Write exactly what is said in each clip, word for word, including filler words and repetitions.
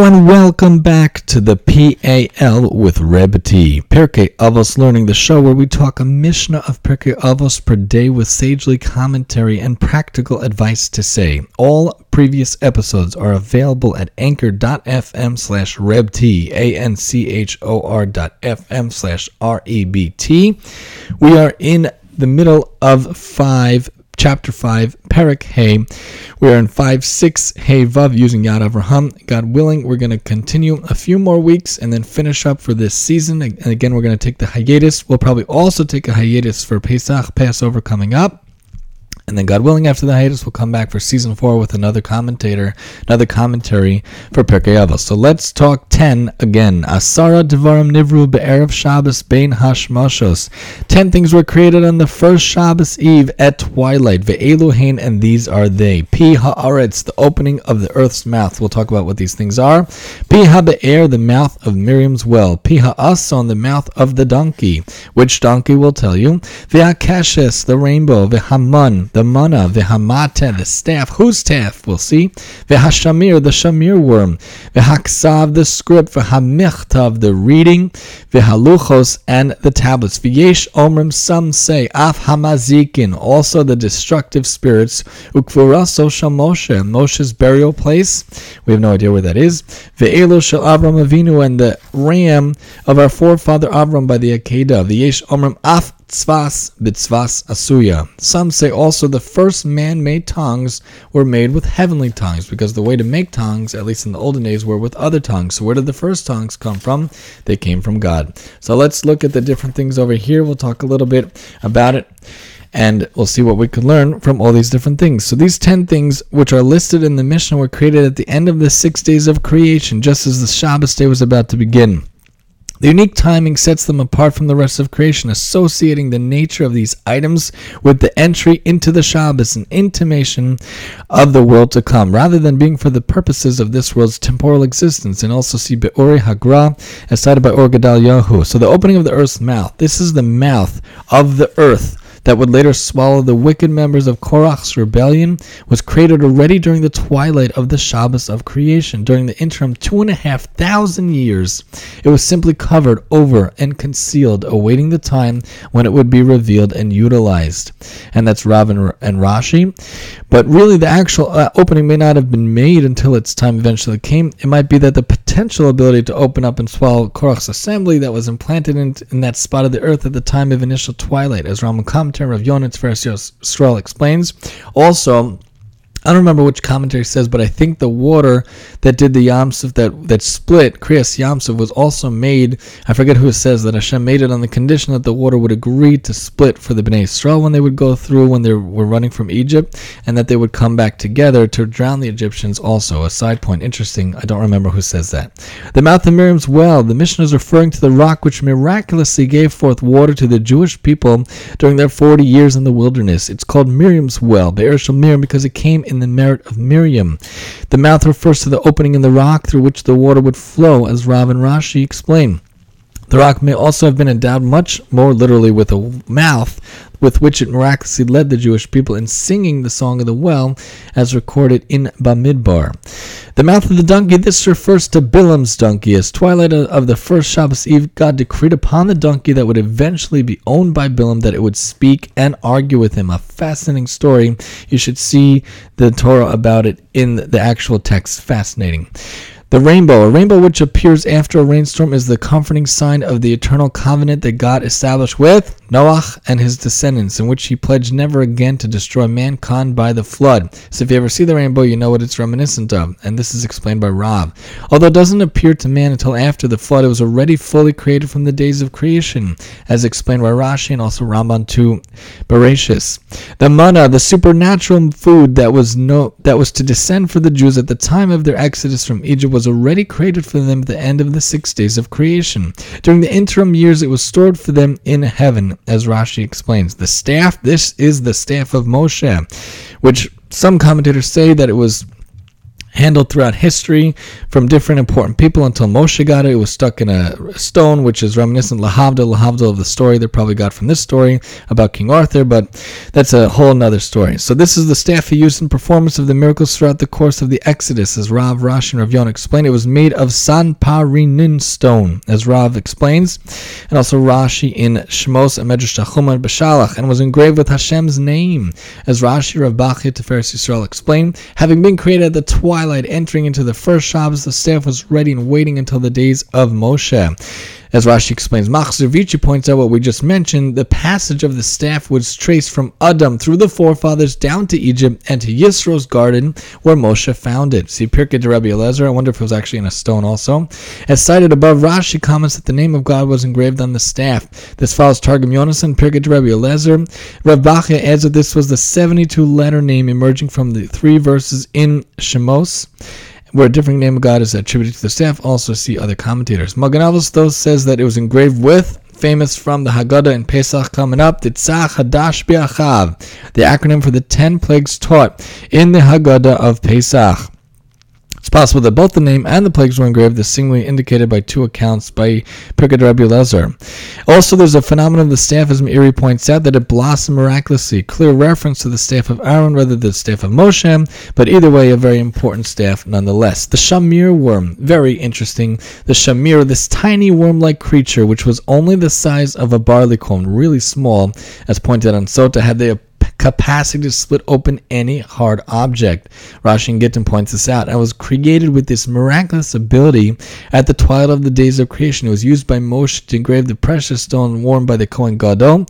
everyone, welcome back to the P A L with Reb T, Pirkei Avos Learning, the show where we talk a Mishnah of Pirkei Avos per day with sagely commentary and practical advice to say. All previous episodes are available at anchor.fm slash rebT, A-N-C-H-O-R dot F-M slash R-E-B-T. We are in the middle of five Chapter five, Perek Hey. We are in five six, Hey Vav, using Yad Avraham. God willing, we're going to continue a few more weeks and then finish up for this season. And again, we're going to take the hiatus. We'll probably also take a hiatus for Pesach, Passover coming up. And then, God willing, after the hiatus, we'll come back for season four with another commentator, another commentary for Pirkei Avos. So let's talk ten again. Asara Devarim Nivru Be'erev Shabbos Bein Hashmashos. Ten things were created on the first Shabbos Eve at twilight. Ve'elu hein, and these are they. Pi ha'aretz, the opening of the earth's mouth. We'll talk about what these things are. Pi ha'be'er, the mouth of Miriam's well. Pi ha'ason, the mouth of the donkey. Which donkey will tell you? Ve'akeshes, the rainbow. Ve'haman, the manna, v'hamata, the staff. Whose staff? We'll see. V'hashamir, the shamir worm. V'haksav, the script. V'hamichtav, the reading. V'haluchos, and the tablets. V'yesh omrim, some say. Af hamazikin, also the destructive spirits. Ukvuraso shel Moshe, Moshe's burial place. We have no idea where that is. V'elu shel Avram Avinu, and the ram of our forefather Avram by the Akedah. V'yesh omrim af tzvas b'tzvas asuya. Some say also the first man-made tongues were made with heavenly tongues, because the way to make tongues, at least in the olden days, were with other tongues. So where did the first tongues come from? They came from God. So let's look at the different things over here. We'll talk a little bit about it, and we'll see what we can learn from all these different things. So these ten things, which are listed in the Mishnah, were created at the end of the six days of creation, just as the Shabbos day was about to begin. The unique timing sets them apart from the rest of creation, associating the nature of these items with the entry into the Shabbos, an intimation of the world to come, rather than being for the purposes of this world's temporal existence. And also see Be'ori Hagra, as cited by Or Gedalyahu. So the opening of the earth's mouth. This is the mouth of the earth that would later swallow the wicked members of Korach's rebellion, was created already during the twilight of the Shabbos of creation. During the interim two and a half thousand years, it was simply covered over and concealed, awaiting the time when it would be revealed and utilized. And that's Rav and, and Rashi. But really, the actual uh, opening may not have been made until its time eventually came. It might be that the potential ability to open up and swallow Korach's assembly that was implanted in, in that spot of the earth at the time of initial twilight, as Rambam commentary of Yonah Tiferes Yisrael explains. Also, I don't remember which commentary says, but I think the water that did the Yamsuf, that, that split, Kriyas Yamsuf, was also made, I forget who says that Hashem made it on the condition that the water would agree to split for the Bnei Yisrael when they would go through, when they were running from Egypt, and that they would come back together to drown the Egyptians also. A side point, interesting, I don't remember who says that. The mouth of Miriam's well, the Mishnah is referring to the rock which miraculously gave forth water to the Jewish people during their forty years in the wilderness. It's called Miriam's well, Be'er Shel Miriam, because it came in the merit of Miriam. The mouth refers to the opening in the rock through which the water would flow, as Rav and Rashi explain. The rock may also have been endowed much more literally with a mouth with which it miraculously led the Jewish people in singing the song of the well, as recorded in Bamidbar. The mouth of the donkey, this refers to Bilam's donkey. As twilight of the first Shabbos Eve, God decreed upon the donkey that would eventually be owned by Bilam that it would speak and argue with him. A fascinating story. You should see the Torah about it in the actual text. Fascinating. The rainbow. A rainbow which appears after a rainstorm is the comforting sign of the eternal covenant that God established with Noach and his descendants, in which he pledged never again to destroy mankind by the flood. So if you ever see the rainbow, you know what it's reminiscent of, and this is explained by Rav. Although it doesn't appear to man until after the flood, it was already fully created from the days of creation, as explained by Rashi and also Ramban to Bereshis. The manna, the supernatural food that was no that was to descend for the Jews at the time of their exodus from Egypt, was already created for them at the end of the six days of creation. During the interim years, it was stored for them in heaven, as Rashi explains. The staff, this is the staff of Moshe, which some commentators say that it was handled throughout history from different important people until Moshe got it. It was stuck in a stone, which is reminiscent lahavdil, lahavdil of the story they probably got from this story about King Arthur, but that's a whole nother story. So this is the staff he used in performance of the miracles throughout the course of the Exodus. As Rav, Rashi, and Rav Yonah explain, it was made of sanparinin stone, as Rav explains, and also Rashi in Shmos and Medrash Tachuma and Bashalach, and was engraved with Hashem's name, as Rashi, Rav Bachya, Tiferes Yisrael explain. Having been created at the twilight, entering into the first Shabbos, the staff was ready and waiting until the days of Moshe. As Rashi explains, Machzor Vici points out what we just mentioned. The passage of the staff was traced from Adam through the forefathers down to Egypt and to Yisro's garden where Moshe found it. See Pirkei de Rabbi Eliezer. I wonder if it was actually in a stone also. As cited above, Rashi comments that the name of God was engraved on the staff. This follows Targum Yonasan, Pirkei de Rabbi Eliezer. Rav Bachya adds that this was the seventy-two letter name emerging from the three verses in Shemos, where a different name of God is attributed to the staff. Also see other commentators. Magen Avos, though, says that it was engraved with, famous from the Haggadah in Pesach coming up, Titzach Hadash Bi'achav, the acronym for the ten plagues taught in the Haggadah of Pesach. It's possible that both the name and the plagues were engraved, as singly indicated by two accounts by Pirkei de Rabbi Eliezer. Also, there's a phenomenon of the staff, as Meiri points out, that it blossomed miraculously. Clear reference to the staff of Aaron rather than the staff of Moshe, but either way, a very important staff nonetheless. The shamir worm, very interesting. The shamir, this tiny worm-like creature, which was only the size of a barleycorn, really small, as pointed out on Sota, had the capacity to split open any hard object. Rashi and Gittin points this out. It was created with this miraculous ability at the twilight of the days of creation. It was used by Moshe to engrave the precious stone worn by the Kohen Gadol,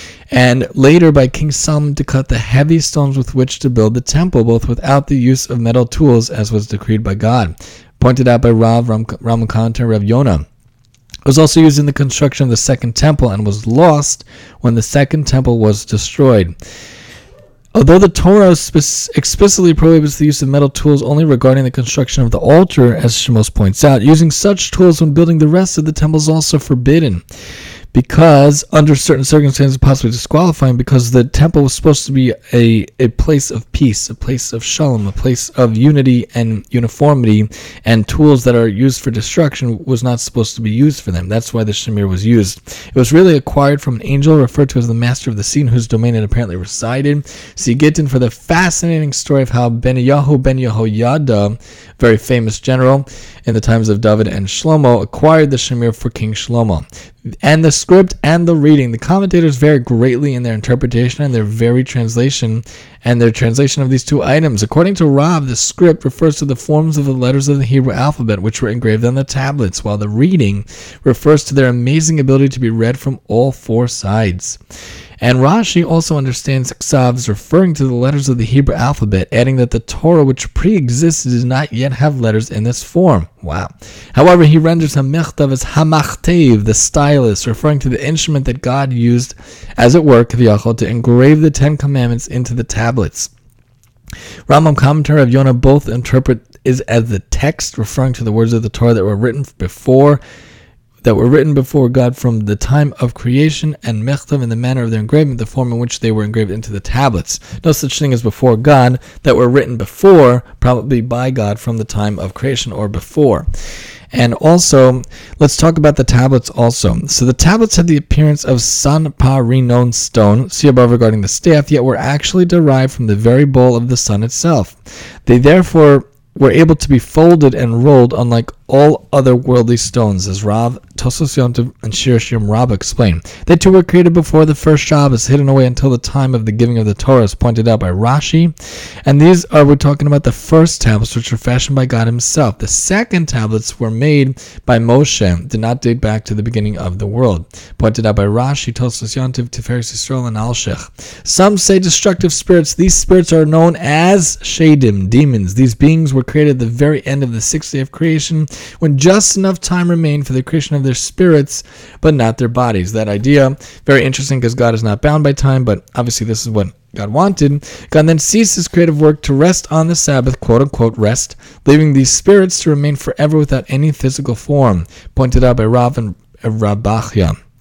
and later by King Solomon to cut the heavy stones with which to build the temple, both without the use of metal tools, as was decreed by God. Pointed out by Rav, Ram, Ramakant, and Rav Yonah. It was also used in the construction of the second temple and was lost when the second temple was destroyed. Although the Torah explicitly prohibits the use of metal tools only regarding the construction of the altar, as Shemos points out, using such tools when building the rest of the temple is also forbidden, because under certain circumstances possibly disqualifying, because the temple was supposed to be a, a place of peace, a place of shalom, a place of unity and uniformity, and tools that are used for destruction was not supposed to be used for them. That's why the shamir was used. It was really acquired from an angel referred to as the master of the sea, in whose domain it apparently resided. See Gittin for the fascinating story of how Benayahu ben Yehoyada, very famous general in the times of David and Shlomo, acquired the shamir for King Shlomo. And the script and the reading, the commentators vary greatly in their interpretation and their very translation and their translation of these two items. According to Rav, the script refers to the forms of the letters of the Hebrew alphabet, which were engraved on the tablets, while the reading refers to their amazing ability to be read from all four sides. And Rashi also understands Ksav as referring to the letters of the Hebrew alphabet, adding that the Torah, which pre-existed, did not yet have letters in this form. Wow. However, he renders HaMichtav as HaMachtev, the stylus, referring to the instrument that God used, as it were, Kaviyachol, to engrave the Ten Commandments into the tablets. Rambam commentary of Yonah both interpret is as the text, referring to the words of the Torah that were written before that were written before God from the time of creation, and mechtav in the manner of their engraving, the form in which they were engraved into the tablets. No such thing as before God, that were written before, probably by God from the time of creation or before. And also, let's talk about the tablets also. So the tablets had the appearance of sanparinon stone, see above regarding the staff, yet were actually derived from the very bowl of the sun itself. They therefore were able to be folded and rolled unlike all other worldly stones, as Rav, Tosos Yontiv, and Shir Shirim Rabbah explain. They too were created before the first Shabbos, hidden away until the time of the giving of the Torah, as pointed out by Rashi. And these are, we're talking about the first tablets, which were fashioned by God himself. The second tablets were made by Moshe, did not date back to the beginning of the world. Pointed out by Rashi, Tosos Yontiv, Tiferes Yisrael, and Alshech. Some say destructive spirits. These spirits are known as Shadim, demons. These beings were created at the very end of the sixth day of creation, when just enough time remained for the creation of their spirits, but not their bodies. That idea, very interesting, because God is not bound by time, but obviously this is what God wanted. God then ceased his creative work to rest on the Sabbath, quote-unquote rest, leaving these spirits to remain forever without any physical form, pointed out by Rav and Rav Bachya.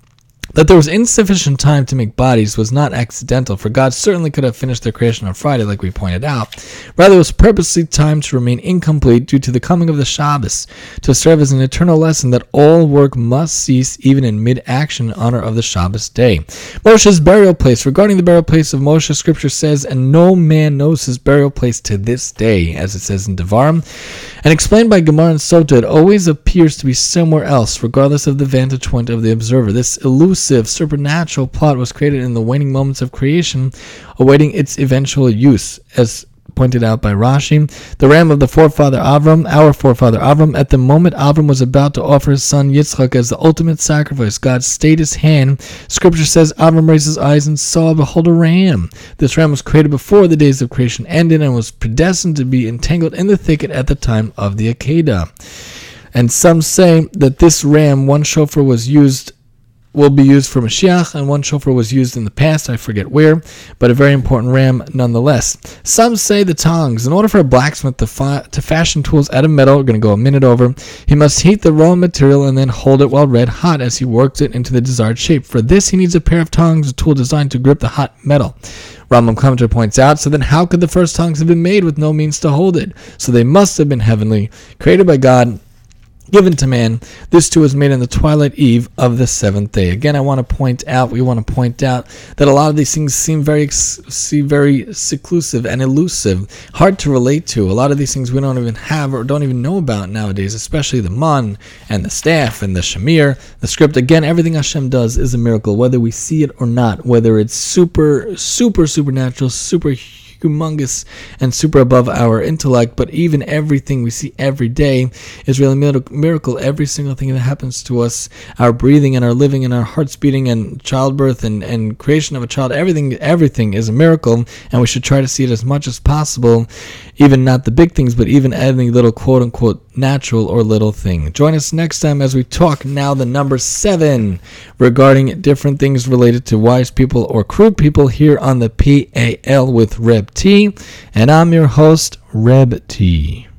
That there was insufficient time to make bodies was not accidental, for God certainly could have finished their creation on Friday, like we pointed out. Rather, it was purposely timed to remain incomplete due to the coming of the Shabbos, to serve as an eternal lesson that all work must cease even in mid-action in honor of the Shabbos day. Moshe's burial place. Regarding the burial place of Moshe, Scripture says, and no man knows his burial place to this day, as it says in Devarim. And explained by Gemara and Sota, it always appears to be somewhere else, regardless of the vantage point of the observer. This elusive, supernatural plot was created in the waning moments of creation, awaiting its eventual use, as pointed out by Rashi. The ram of the forefather Avram, our forefather Avram, at the moment Avram was about to offer his son Yitzchak as the ultimate sacrifice, God stayed his hand. Scripture says Avram raised his eyes and saw, behold, a ram. This ram was created before the days of creation ended and was predestined to be entangled in the thicket at the time of the Akedah. And some say that this ram, one shofar was used will be used for Mashiach, and one shofar was used in the past, I forget where, but a very important ram nonetheless. Some say the tongs. In order for a blacksmith to, fi- to fashion tools out of metal, we're going to go a minute over, he must heat the raw material and then hold it while red hot as he works it into the desired shape. For this, he needs a pair of tongs, a tool designed to grip the hot metal. Rambam commentator points out, so then how could the first tongs have been made with no means to hold it? So they must have been heavenly, created by God, given to man. This too was made on the twilight eve of the seventh day. Again, I want to point out, we want to point out that a lot of these things seem very, seem very seclusive and elusive, hard to relate to. A lot of these things we don't even have or don't even know about nowadays, especially the man and the staff and the shamir, the script. Again, everything Hashem does is a miracle, whether we see it or not, whether it's super, super supernatural, super humongous and super above our intellect, but even everything we see every day is really a miracle. Every single thing that happens to us, our breathing and our living and our hearts beating and childbirth and, and creation of a child, everything everything is a miracle, and we should try to see it as much as possible, even not the big things, but even any little quote-unquote natural or little thing. Join us next time as we talk now the number seven regarding different things related to wise people or crude people here on the P A L with Reb T, and I'm your host, Reb T.